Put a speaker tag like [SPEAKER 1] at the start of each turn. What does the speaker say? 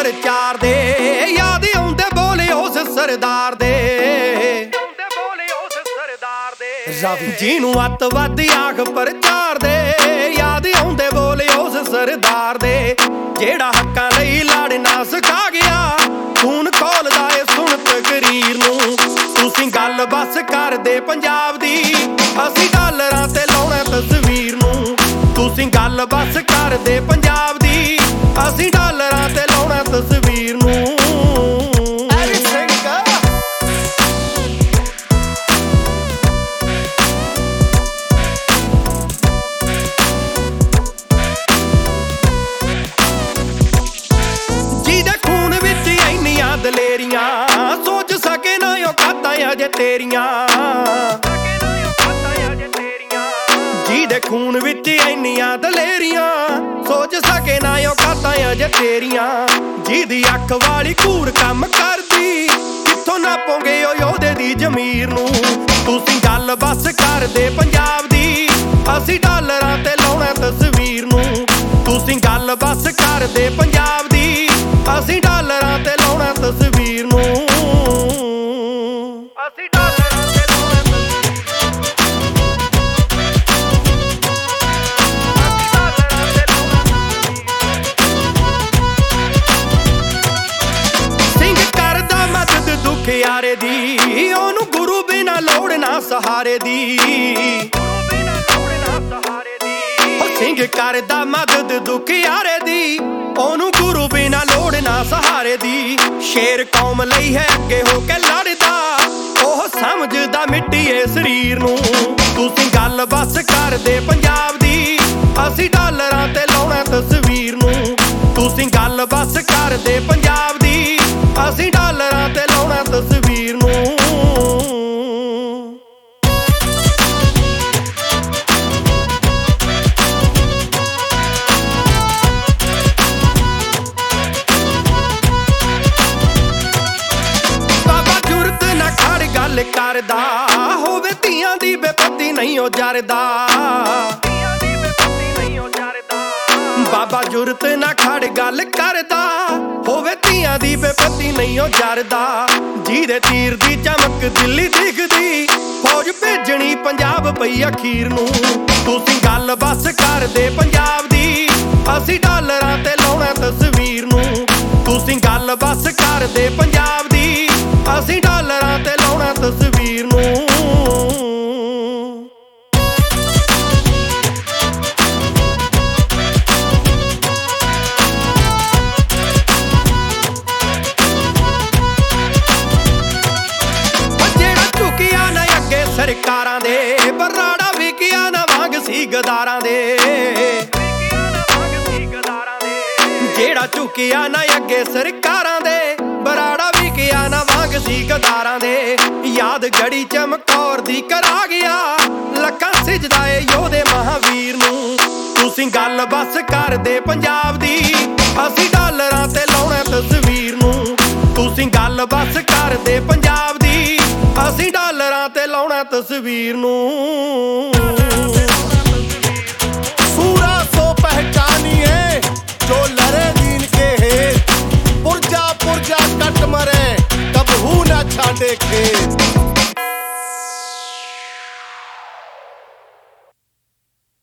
[SPEAKER 1] ਪ੍ਰਚਾਰ ਦੇ, ਯਾਦ ਆਉਂਦੇ ਬੋਲੇ ਉਸ ਸਰਦਾਰ ਦੇ। ਜਿਹਨੂੰ ਅੱਤਵਾਦ ਆਖ ਪ੍ਰਚਾਰ ਦੇ, ਯਾਦ ਆਉਂਦੇ ਬੋਲੇ ਉਸ ਸਰਦਾਰ ਦੇ। ਜਿਹੜਾ ਹੱਕਾਂ ਲਈ ਲੜ ਨਾ ਸਿਖਾ ਗਿਆ, ਖੂਨ ਖੋਲਦਾ ਏ ਸੁਣ ਤਕਰੀਰ ਨੂੰ। ਤੁਸੀਂ ਗੱਲ ਬਸ ਕਰਦੇ ਪੰਜਾਬ ਦੀ, ਅਸੀਂ ਡਾਲਰਾਂ ਤੇ ਲਾਉਣਾ ਤਸਵੀਰ ਨੂੰ। ਤੁਸੀਂ ਗੱਲ ਬਸ ਕਰਦੇ ਪੰਜਾਬ ਦੀ, ਅਸੀਂ ਡਾਲਰਾਂ ਤੇ ਲਾਉਣਾ ਤਸਵੀਰ ਨੂੰ। ਦਲੇਰੀਆਂ ਸੋਚ ਸਕੇ ਨਾ ਔਕਾਤਾਂ ਅਜੇ ਤੇਰੀਆਂ, ਜਿਹਦੇ ਖੂਨ ਵਿੱਚ ਇੰਨੀਆਂ ਦਲੇਰੀਆਂ ਸੋਚ ਸਕੇ ਨਾ ਔਕਾਤਾਂ ਅਜੇ ਤੇਰੀਆਂ। ਜਿਹਦੀ ਅੱਖ ਵਾਲੀ ਘੂਰ ਕੰਮ ਕਰਦੀ, ਕਿੱਥੋਂ ਨਾਪੋਗੇ ਓ ਯੋਧੇ ਦੀ ਜ਼ਮੀਰ ਨੂੰ। ਤੁਸੀਂ ਗੱਲ ਬਸ ਕਰਦੇ ਪੰਜਾਬ ਦੀ, ਅਸੀਂ ਡਾਲਰਾਂ ਤੇ ਲਾਉਣਾ ਤਸਵੀਰ ਨੂੰ। ਤੁਸੀਂ ਗੱਲ ਬਸ ਕਰਦੇ ਪੰਜਾਬ ਦੀ, ਅਸੀਂ ਡਾਲਰਾਂ ਤੇ ਲਾਉਣਾ ਤਸਵੀਰ ਨੂੰ। ਅਸੀਂ ਡਾਲਰਾਂ ਤੇ ਲਾਉਣਾ ਸਿੰਘ ਕਰਦਾ ਮਦਦ ਦੁਖਿਆਰੇ ਦੀ, ਉਹਨੂੰ ਗੁਰੂ ਬਿਨਾ ਲੋੜ ਨਾ ਸਹਾਰੇ ਦੀ। ਸਿੰਘ ਕਰਦਾ ਮਦਦ ਦੁਖਿਆਰੇ ਦੀ, ਉਹਨੂੰ ਗੁਰੂ ਬਿਨਾ ਲੋੜ ਨਾ ਸਹਾਰੇ ਦੀ। ਸ਼ੇਰ ਕੌਮ ਲਈ ਹੈ ਅੱਗੇ ਹੋ ਕੇ ਲੜਦਾ, ਉਹ ਸਮਝਦਾ ਮਿੱਟੀ ਏ ਸਰੀਰ ਨੂੰ। ਤੁਸੀਂ ਗੱਲ ਬਸ ਕਰਦੇ ਪੰਜਾਬ ਦੀ, ਅਸੀਂ ਡਾਲਰਾਂ ਤੇ ਲਾਉਣਾ ਤਸਵੀਰ ਨੂੰ। ਤੁਸੀਂ ਗੱਲ ਬਸ ਕਰਦੇ ਪੰਜਾਬ ਦੀ, ਅਸੀਂ ਡਾਲਰਾਂ ਤੇ ਲਾਉਣਾ ਤਸਵੀਰ ਨੂੰ। ਕਰਦਾ ਹੋਵੇ ਧੀਆਂ ਦੀ ਬੇਪਤੀ ਨਹੀਂ ਉਹ ਜਰਦਾ, ਬਾਬਾ ਜੁਰਤ ਨਾ ਖੜ ਗੱਲ ਕਰਦਾ ਹੋਵੇ ਧੀਆਂ ਦੀ ਬੇਪਤੀ ਨਹੀਂ ਉਹ ਜਰਦਾ। ਜਿਹਦੇ ਤੀਰ ਦੀ ਚਮਕ ਦਿੱਲੀ ਦਿਖਦੀ, ਫੌਜ ਭੇਜਣੀ ਪੰਜਾਬ ਪਈ ਅਖੀਰ ਨੂੰ। ਤੁਸੀਂ ਗੱਲ ਬਸ ਕਰਦੇ ਪੰਜਾਬ ਦੀ, ਅਸੀਂ ਡਾਲਰਾਂ ਤੇ ਲਾਉਣਾ ਤਸਵੀਰ ਨੂੰ। ਤੁਸੀਂ ਗੱਲ ਬਸ ਕਰਦੇ ਪੰਜਾਬ ਦੀ, ਅਸੀਂ ਡਾਲਰਾਂ ਤੇ ਲਾਉਣਾ ਤਸਵੀਰ ਨੂੰ। ਜਿਹੜਾ ਝੁਕਿਆ ਨਾ ਅੱਗੇ ਸਰਕਾਰਾਂ ਦੇ, ਬਰਾੜਾ ਵਿਕਿਆ ਨਾ ਵਾਂਗ ਸੀ ਗਦਾਰਾਂ ਦੇ। ਜਿਹੜਾ ਝੁਕਿਆ ਨਾ ਅੱਗੇ ਸਰਕਾਰਾਂ ਦੇ, ਬਰਾੜਾ ਵਿਕਿਆ ਨਾ ਵਾਂਗ ਸੀ ਗਦਾਰਾਂ ਦੇ। ਯਾਦ ਗੜੀ ਚਮਕੌਰ ਦੀ ਕਰਾ ਗਿਆ, ਲੱਖਾਂ ਸਿਜਦਾ ਏ ਯੋਧੇ ਮਹਾਵੀਰ ਨੂੰ। ਤੁਸੀਂ ਗੱਲ ਬਸ ਕਰਦੇ ਪੰਜਾਬ ਦੀ, ਅਸੀਂ ਡਾਲਰਾਂ ਤੇ ਲਾਉਣਾ ਤਸਵੀਰ ਨੂੰ। ਤੁਸੀਂ ਗੱਲ ਬਸ ਕਰਦੇ ਪੰਜਾਬ ਦੀ, ਅਸੀਂ ਡਾਲਰਾਂ ਤੇ ਲਾਉਣਾ ਤਸਵੀਰ ਨੂੰ।
[SPEAKER 2] सूरा सो पहचानिए जो लड़े दीन के हेत, पुरजा पुरजा कट मरे कबहू न छाड़े खेत।